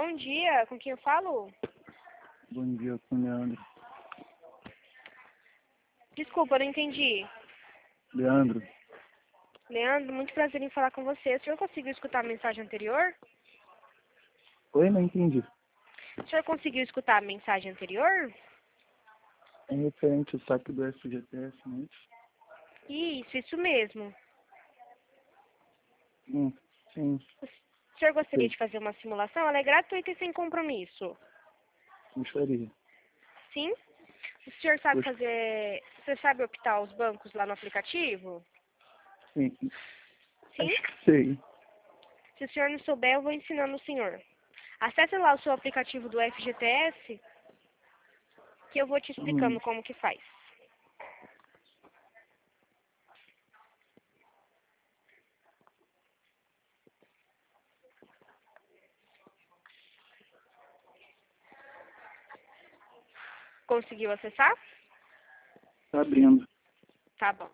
Bom dia, com quem eu falo? Bom dia, com o Leandro. Desculpa, eu não entendi. Leandro, Leandro, muito prazer em falar com você. O senhor conseguiu escutar a mensagem anterior? oi, não entendi. O senhor conseguiu escutar a mensagem anterior? É referente ao saque do FGTS, não é isso? Isso mesmo. Sim, O senhor gostaria sim, de fazer uma simulação? Ela é gratuita e sem compromisso. gostaria. Sim? O senhor sabe Gost- fazer... Você sabe optar os bancos lá no aplicativo? Sim, Sim? acho que sei. Se o senhor não souber, eu vou ensinando o senhor. Acesse lá o seu aplicativo do FGTS, que eu vou te explicando como que faz. Conseguiu acessar? Tá abrindo. Tá bom.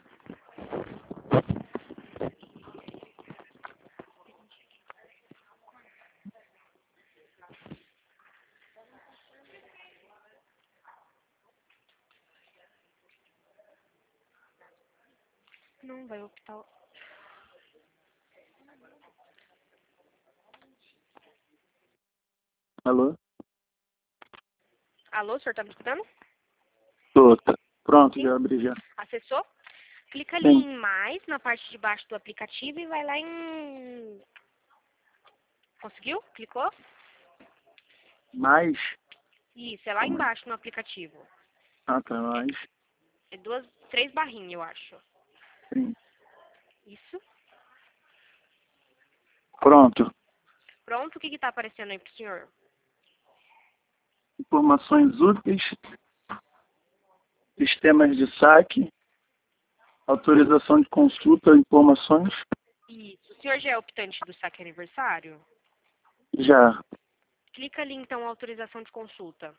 Não vai optar. Alô? Alô, o senhor tá me escutando? Tô, tá. Pronto, Sim? já abri já. Acessou? Clica ali Sim, em mais, na parte de baixo do aplicativo e vai lá em... Conseguiu? Clicou? mais. Isso, é lá embaixo no aplicativo. Ah, tá, mais. É três barrinhas, eu acho. Sim. Isso. Pronto. Pronto, o que que tá aparecendo aí pro senhor? Informações úteis, sistemas de saque, autorização de consulta, informações. Isso. O senhor já é optante do saque aniversário? Já. Clica ali então autorização de consulta.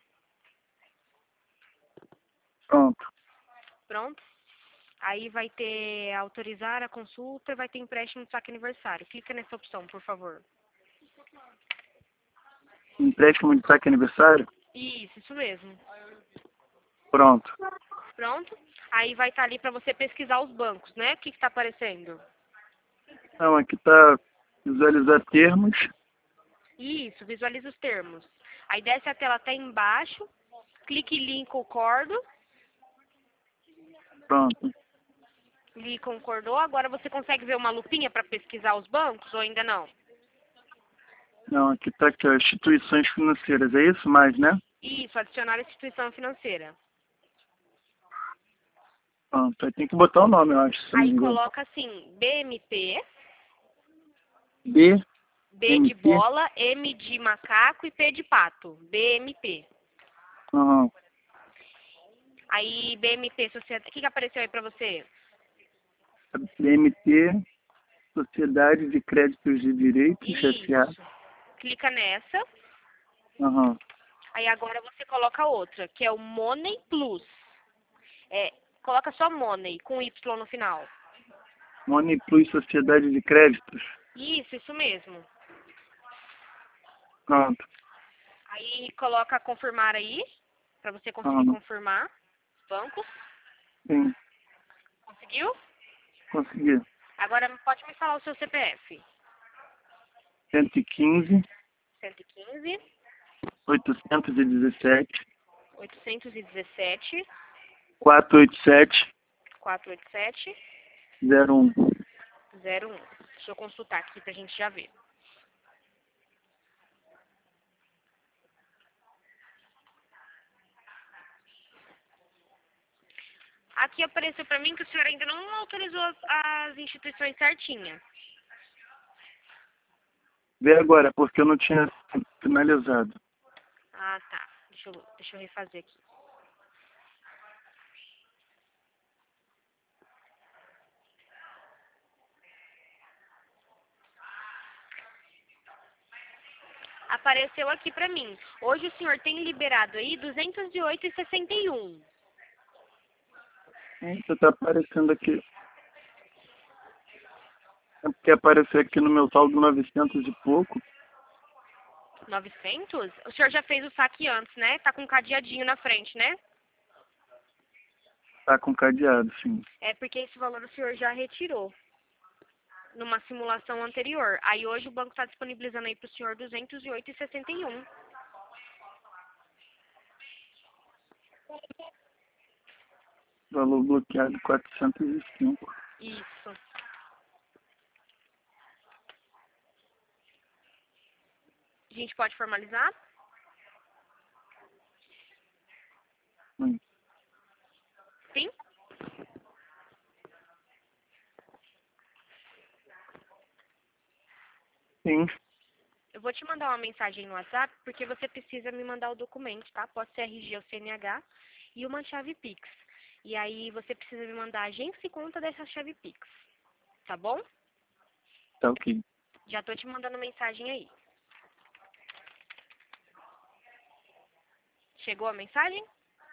Pronto. Pronto. Aí vai ter autorizar a consulta e vai ter empréstimo de saque aniversário. Clica nessa opção, por favor. Empréstimo de saque aniversário? Isso mesmo. Pronto. Pronto. Aí vai estar ali para você pesquisar os bancos, né? O que está aparecendo? Então, aqui tá visualizar termos. Isso, visualiza os termos. Aí desce a tela até embaixo, clique em link concordo, Pronto. link concordou. Agora você consegue ver uma lupinha para pesquisar os bancos ou ainda não? Não, aqui tá aqui, ó, instituições financeiras. É isso mais, né? Isso, adicionar instituição financeira. Pronto. Aí tem que botar o nome, eu acho, se eu não Aí me engano. coloca assim, BMP, B, B M, de P. bola, M de macaco e P de pato. BMP. Aham. Aí BMP, sociedade. O que apareceu aí pra você? BMT, Sociedade de Créditos de Direitos, S.A. Isso. Clica nessa. Aham. Aí agora você coloca outra, que é o Money Plus. É, coloca só Money, com Y no final. Money Plus, Sociedade de Créditos. Isso mesmo. Pronto. Aí coloca confirmar aí, pra você conseguir Aham. confirmar os bancos. Sim, Conseguiu? consegui. Agora pode me falar o seu CPF. 115, 115, 817, 817, 487, 487, 01. 01. Deixa eu consultar aqui pra gente já ver. Aqui apareceu pra mim que o senhor ainda não autorizou as instituições certinhas. Vê agora, porque eu não tinha finalizado. Ah, tá. Deixa eu refazer aqui. Apareceu aqui pra mim. Hoje o senhor tem liberado aí 208,61. Eita, tá aparecendo aqui. É porque apareceu aqui no meu saldo 900 e pouco. 900? O senhor já fez o saque antes, né? Tá com um cadeadinho na frente, né? Tá com cadeado, sim. É porque esse valor o senhor já retirou numa simulação anterior. Aí hoje o banco está disponibilizando aí para o senhor 208,61. Valor bloqueado 405. Isso. A gente pode formalizar? Hum. Sim? Sim, Eu vou te mandar uma mensagem no WhatsApp porque você precisa me mandar o documento, tá? Pode ser RG ou CNH e uma chave Pix. E aí você precisa me mandar a agência e conta dessa chave Pix. Tá bom? tá ok. Já tô te mandando mensagem aí. Chegou a mensagem?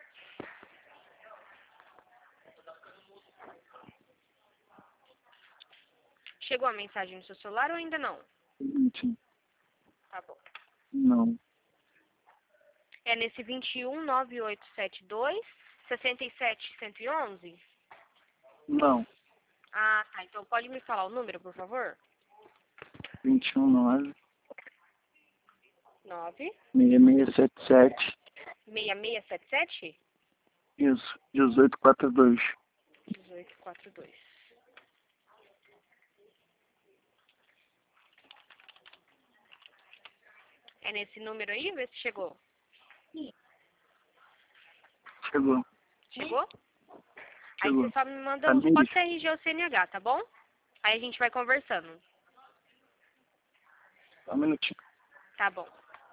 Chegou a mensagem no seu celular ou ainda não? Sim. Tá bom. Não, É nesse 219872 67111? não. Ah, tá. Então pode me falar o número, por favor? 21 9 6677. 6677 Isso, 1842. 1842. É nesse número aí? Vê se chegou. Chegou. Chegou? Aí Chegou. você só me manda, Tamires. pode ser RG ou CNH, tá bom? Aí a gente vai conversando. Só um minutinho. Tá bom.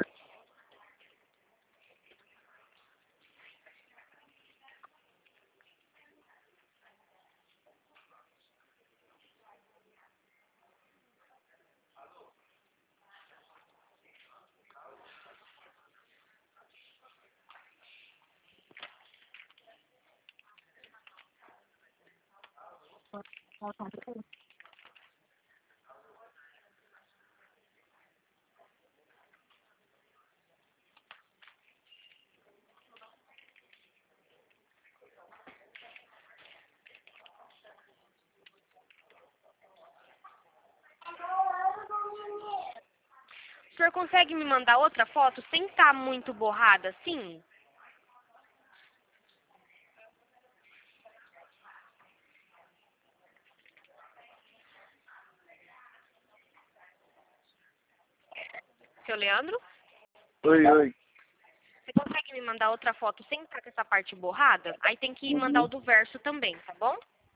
O senhor consegue me mandar outra foto sem estar muito borrada assim? Seu Leandro? Oi, oi. Você consegue me mandar outra foto sem estar com essa parte borrada? Aí tem que mandar o do verso também, tá bom?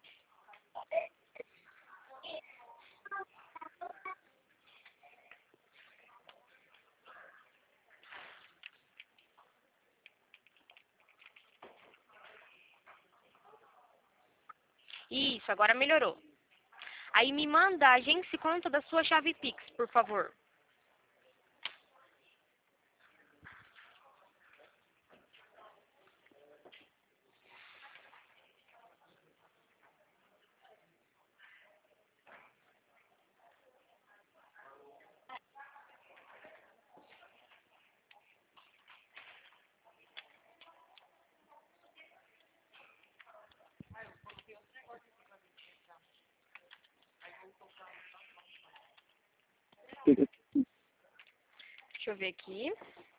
Isso, agora melhorou. Aí me manda a agência e conta da sua chave Pix, por favor. Deixa eu ver aqui.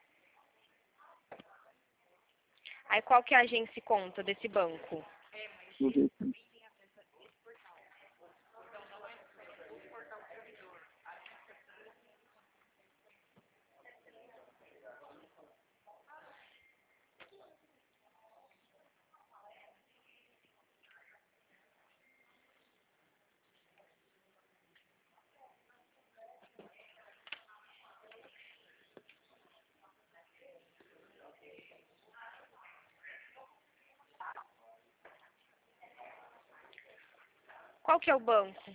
Aí qual que é a agência e conta desse banco? Vou ver aqui. Qual que é o banco?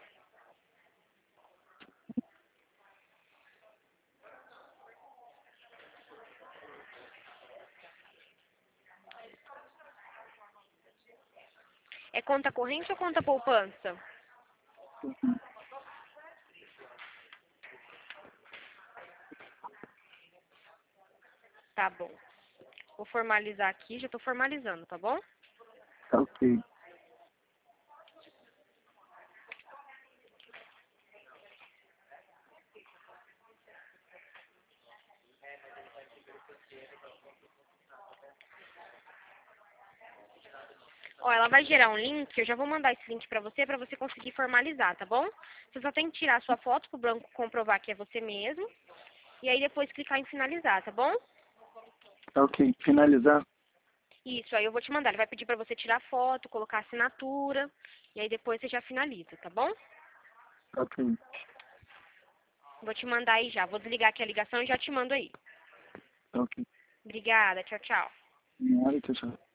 É conta corrente ou conta poupança? Tá bom. Vou formalizar aqui, já tô formalizando, tá bom? Tá ok. Ó, ela vai gerar um link, eu já vou mandar esse link pra você conseguir formalizar, tá bom? Você só tem que tirar a sua foto pro banco comprovar que é você mesmo. E aí depois clicar em finalizar, tá bom? Tá ok. Finalizar? Isso, aí eu vou te mandar. Ele vai pedir pra você tirar foto, colocar assinatura. E aí depois você já finaliza, tá bom? Tá ok. Vou te mandar aí já. Vou desligar aqui a ligação e já te mando aí. Tá ok. Obrigada, tchau, tchau. Nada, tchau, tchau.